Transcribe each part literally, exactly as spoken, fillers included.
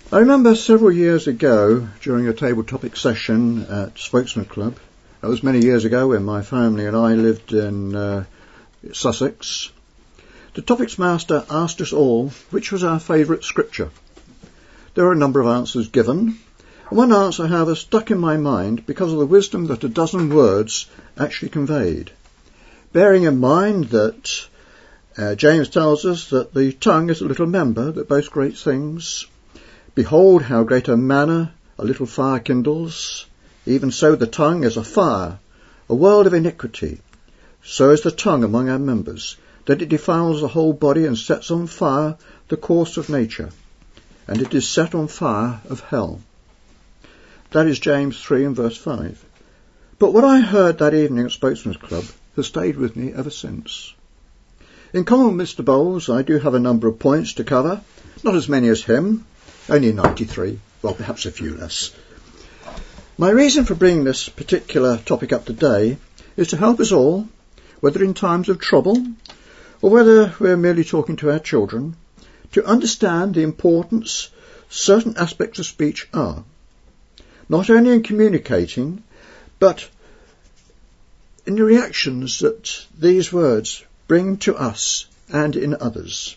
I remember several years ago, during a table topic session at Spokesman Club, that was many years ago when my family and I lived in uh, Sussex, the topics master asked us all which was our favourite scripture. There were a number of answers given, and one answer, however, stuck in my mind because of the wisdom that a dozen words actually conveyed. Bearing in mind that uh, James tells us that the tongue is a little member that boasts great things. Behold, how great a manner a little fire kindles. Even so the tongue is a fire, a world of iniquity. So is the tongue among our members, that it defiles the whole body and sets on fire the course of nature, and it is set on fire of hell. That is James three and verse five. But what I heard that evening at Spokesman's Club has stayed with me ever since. In common with Mister Bowles, I do have a number of points to cover, not as many as him, only ninety-three, well, perhaps a few less. My reason for bringing this particular topic up today is to help us all, whether in times of trouble or whether we're merely talking to our children, to understand the importance certain aspects of speech are, not only in communicating, but in the reactions that these words bring to us and in others.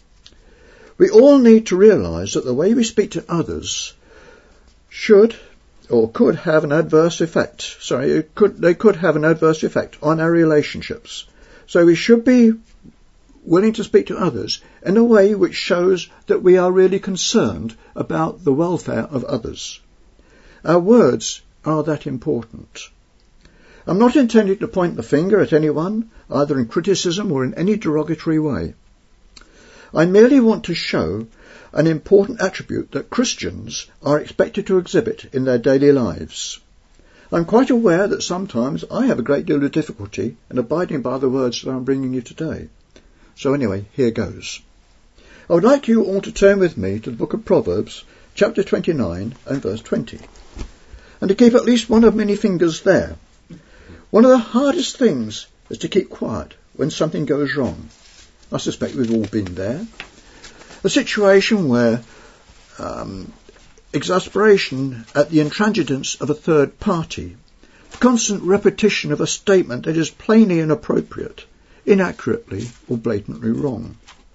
We all need to realise that the way we speak to others should or could have an adverse effect. Sorry, it could, they could have an adverse effect on our relationships. So we should be willing to speak to others in a way which shows that we are really concerned about the welfare of others. Our words are that important. I'm not intending to point the finger at anyone, either in criticism or in any derogatory way. I merely want to show an important attribute that Christians are expected to exhibit in their daily lives. I'm quite aware that sometimes I have a great deal of difficulty in abiding by the words that I'm bringing you today. So anyway, here goes. I would like you all to turn with me to the book of Proverbs, chapter twenty-nine and verse twenty, and to keep at least one of many fingers there. One of the hardest things is to keep quiet when something goes wrong. I suspect we've all been there. A situation where um, exasperation at the intransigence of a third party, the constant repetition of a statement that is plainly inappropriate, inaccurately or blatantly wrong.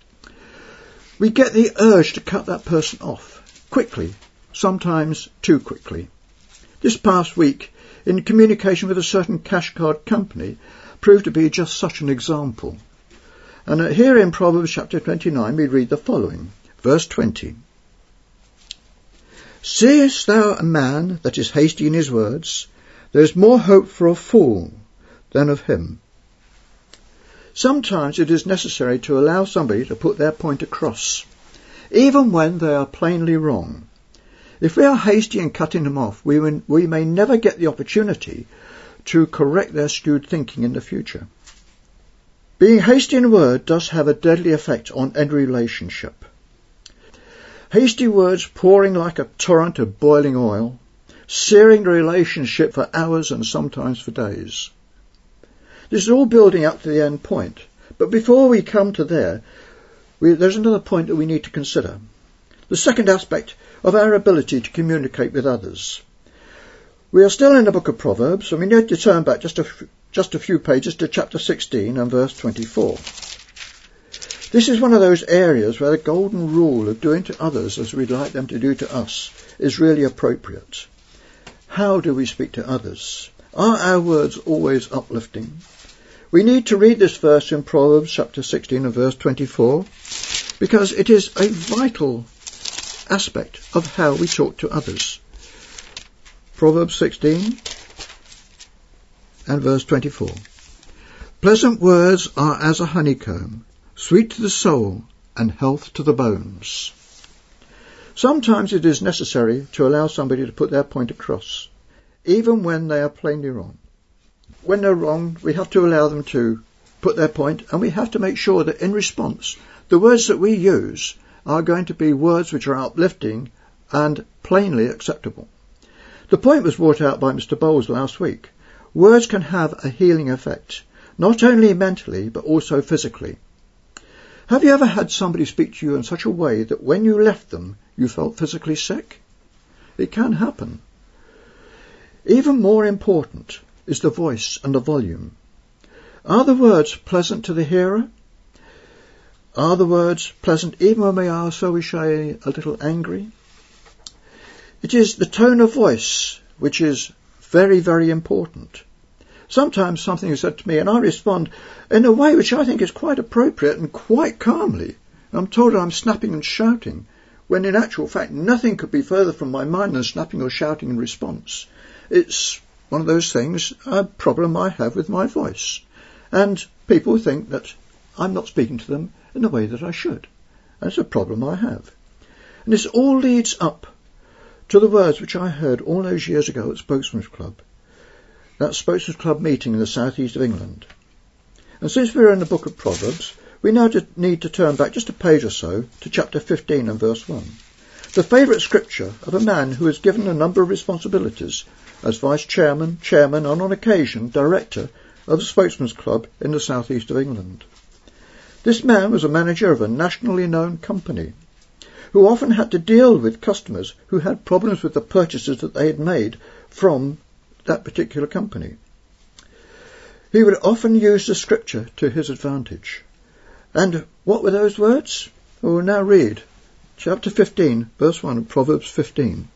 We get the urge to cut that person off, quickly, sometimes too quickly. This past week, in communication with a certain cash card company, proved to be just such an example. And here in Proverbs chapter twenty-nine we read the following, verse twenty. Seest thou a man that is hasty in his words? There is more hope for a fool than of him. Sometimes it is necessary to allow somebody to put their point across, even when they are plainly wrong. If we are hasty in cutting them off, we, we may never get the opportunity to correct their skewed thinking in the future. Being hasty in word does have a deadly effect on any relationship. Hasty words pouring like a torrent of boiling oil, searing the relationship for hours and sometimes for days. This is all building up to the end point. But before we come to there, we, there's another point that we need to consider. The second aspect of our ability to communicate with others. We are still in the book of Proverbs, and we need to turn back just a, just a few pages to chapter sixteen and verse twenty-four. This is one of those areas where the golden rule of doing to others as we'd like them to do to us is really appropriate. How do we speak to others? Are our words always uplifting? We need to read this verse in Proverbs chapter sixteen and verse twenty-four because it is a vital aspect of how we talk to others. Proverbs sixteen and verse twenty-four. Pleasant words are as a honeycomb, sweet to the soul and health to the bones. Sometimes it is necessary to allow somebody to put their point across, even when they are plainly wrong. When they're wrong, we have to allow them to put their point, and we have to make sure that in response, the words that we use are going to be words which are uplifting and plainly acceptable. The point was brought out by Mister Bowles last week. Words can have a healing effect, not only mentally, but also physically. Have you ever had somebody speak to you in such a way that when you left them, you felt physically sick? It can happen. Even more important is the voice and the volume. Are the words pleasant to the hearer? Are the words pleasant even when we are, so we say, a little angry? It is the tone of voice which is very, very important. Sometimes something is said to me and I respond in a way which I think is quite appropriate and quite calmly. I'm told I'm snapping and shouting, when in actual fact nothing could be further from my mind than snapping or shouting in response. It's one of those things, a problem I have with my voice. And people think that I'm not speaking to them in the way that I should. That's a problem I have. And this all leads up to the words which I heard all those years ago at Spokesman's Club. That Spokesman's Club meeting in the southeast of England. And since we're in the book of Proverbs, we now need to turn back just a page or so to chapter fifteen and verse one. The favourite scripture of a man who is given a number of responsibilities as vice chairman, chairman and on occasion director of the Spokesman's Club in the southeast of England. This man was a manager of a nationally known company who often had to deal with customers who had problems with the purchases that they had made from that particular company. He would often use the scripture to his advantage. And what were those words? Well, we'll now read chapter fifteen, verse one of Proverbs fifteen.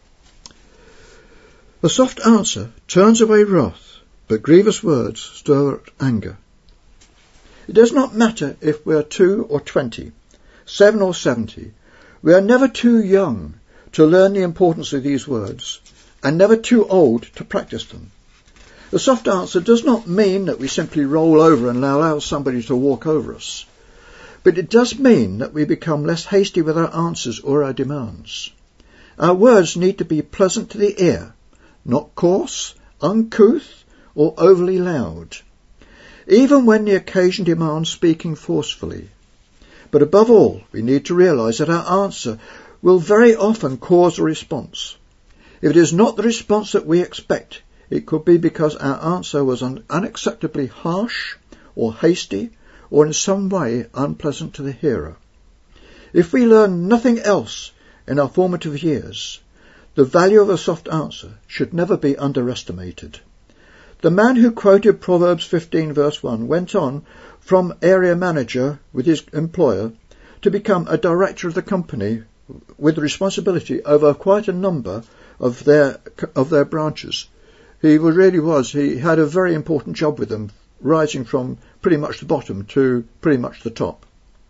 A soft answer turns away wrath, but grievous words stir anger. It does not matter if we are two or twenty, seven or seventy. We are never too young to learn the importance of these words, and never too old to practice them. The soft answer does not mean that we simply roll over and allow somebody to walk over us, but it does mean that we become less hasty with our answers or our demands. Our words need to be pleasant to the ear, not coarse, uncouth, or overly loud, even when the occasion demands speaking forcefully. But above all, we need to realise that our answer will very often cause a response. If it is not the response that we expect, it could be because our answer was un- unacceptably harsh or hasty or in some way unpleasant to the hearer. If we learn nothing else in our formative years, the value of a soft answer should never be underestimated. The man who quoted Proverbs fifteen verse one went on from area manager with his employer to become a director of the company with responsibility over quite a number of their of their branches. He really was, he had a very important job with them, rising from pretty much the bottom to pretty much the top.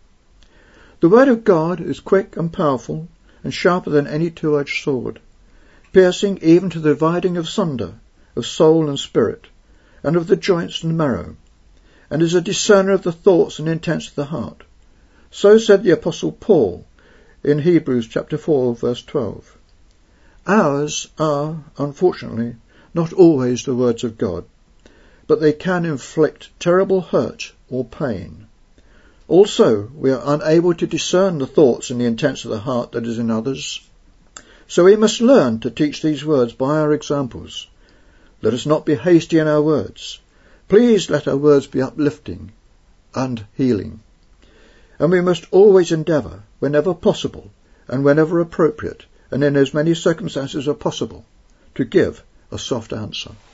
The word of God is quick and powerful and sharper than any two-edged sword, piercing even to the dividing of sunder of soul and spirit, and of the joints and marrow, and is a discerner of the thoughts and intents of the heart. So said the Apostle Paul in Hebrews chapter four verse twelve. Ours are, unfortunately, not always the words of God, but they can inflict terrible hurt or pain. Also, we are unable to discern the thoughts and the intents of the heart that is in others. So we must learn to teach these words by our examples. Let us not be hasty in our words. Please let our words be uplifting and healing. And we must always endeavour, whenever possible and whenever appropriate, and in as many circumstances as possible, to give a soft answer.